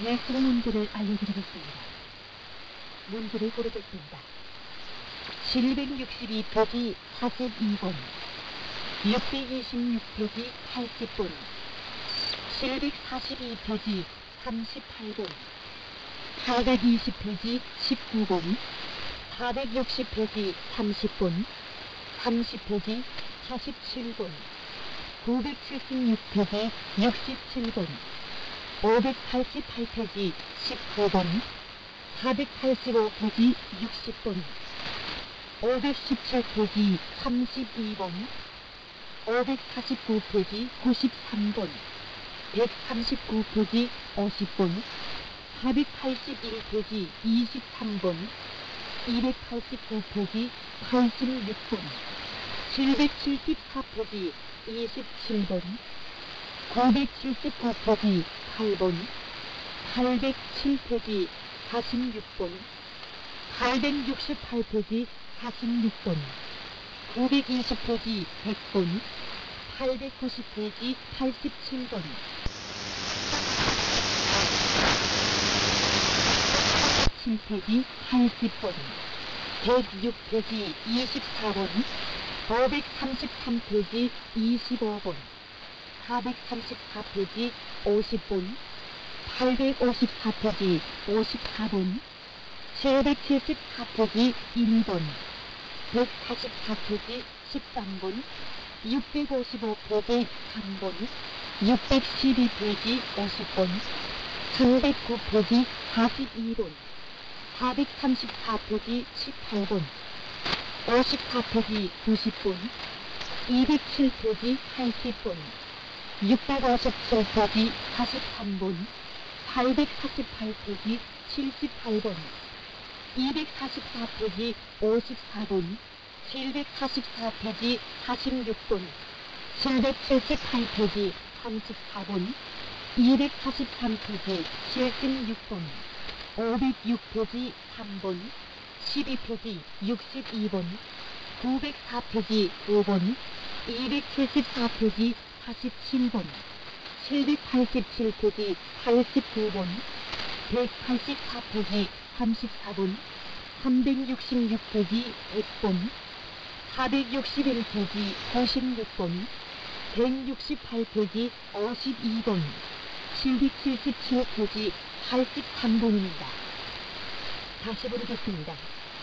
계속 문제를 알려드리겠습니다. 문제를 고르겠습니다. 762페이지 42번, 626페이지 80번, 742페이지 38번, 420페이지 19번, 460페이지 30번, 30페이지 47번, 976페이지 67번, 588페이지 19번, 485페이지 60번, 517페이지 32번, 549페이지 93번, 139페이지 50번, 481페이지 23번, 289페이지 86번, 774페이지 27번, 979페이지 8번, 807페이지 46번, 868페이지 46번, 920페이지 100번, 890페이지 87번, 7페이지 80번, 106페이지 24번, 533페이지 25번, 434페이지 50번, 854페이지 54번, 774페이지 1번, 144페이지 13번, 655페이지 3번, 612페이지 50번, 309페이지 42번, 434페이지 18번, 54페이지 90번, 207페이지 80번, 657페이지 43번, 848페이지 78번, 244페이지 54번, 744페이지 46번, 778페이지 34번, 243페이지 76번, 506페이지 3번, 12페이지 62번, 904페이지 5번, 274페이지 47번, 787페이지 89번, 184페이지 34번, 366페이지 100번, 461페이지 96번, 168페이지 52번, 777페이지 83번입니다. 다시 부르겠습니다.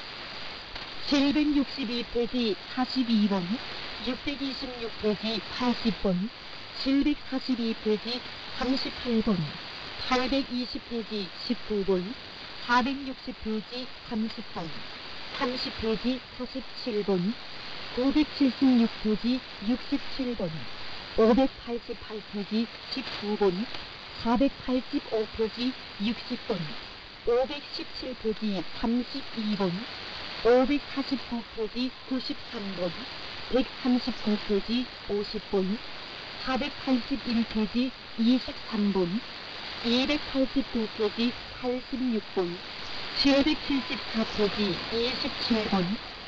762페이지 42번, 626페이지 80번, 742페이지 38번, 820페이지 19번, 460페이지 30번, 30페이지 47번, 976페이지 67번, 588페이지 19번, 485페이지 60번, 517페이지 32번, 549페이지 93번, 139페이지 50번, 481페이지 23번, 289페이지 86번, 774페이지 27번,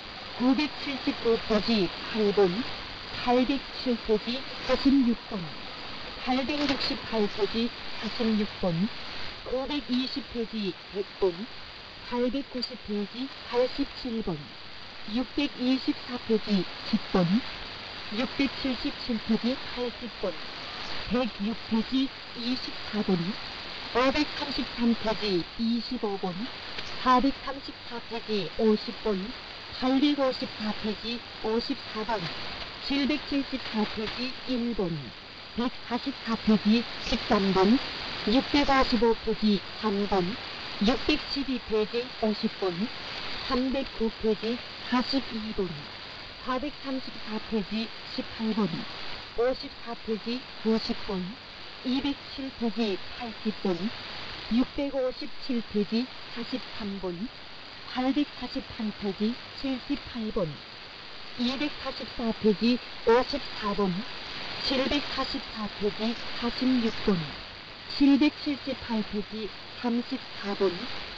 979페이지 8번, 807페이지 46번, 868페이지 46번, 920페이지 100번, 890페이지 87번, 624페이지 10번, 677페이지 80번, 106페이지 24번, 533페이지 25번, 434페이지 50번, 854페이지 54번, 774페이지 1번, 144페이지 13번, 645페이지 3번, 612페이지 50번, 309페이지 42번, 434페이지 18번, 54페이지 90번, 207페이지 80번, 657페이지 43번, 843페이지 78번, 244페이지 54번, 744페이지 46번, 778페이지 34번,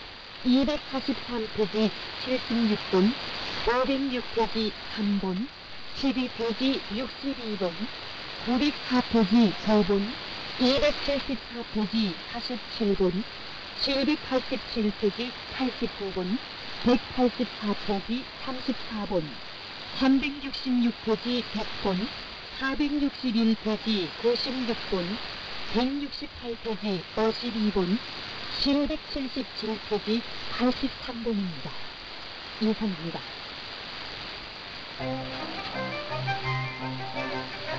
243페이지 76번, 506페이지 3번, 12페이지 62번, 904페이지 5번, 274 보기 47번, 787 보기 89번, 184 보기 34번, 366 보기 100번, 461 보기 96번, 168 보기 52번, 777 보기 83번입니다. 이상입니다.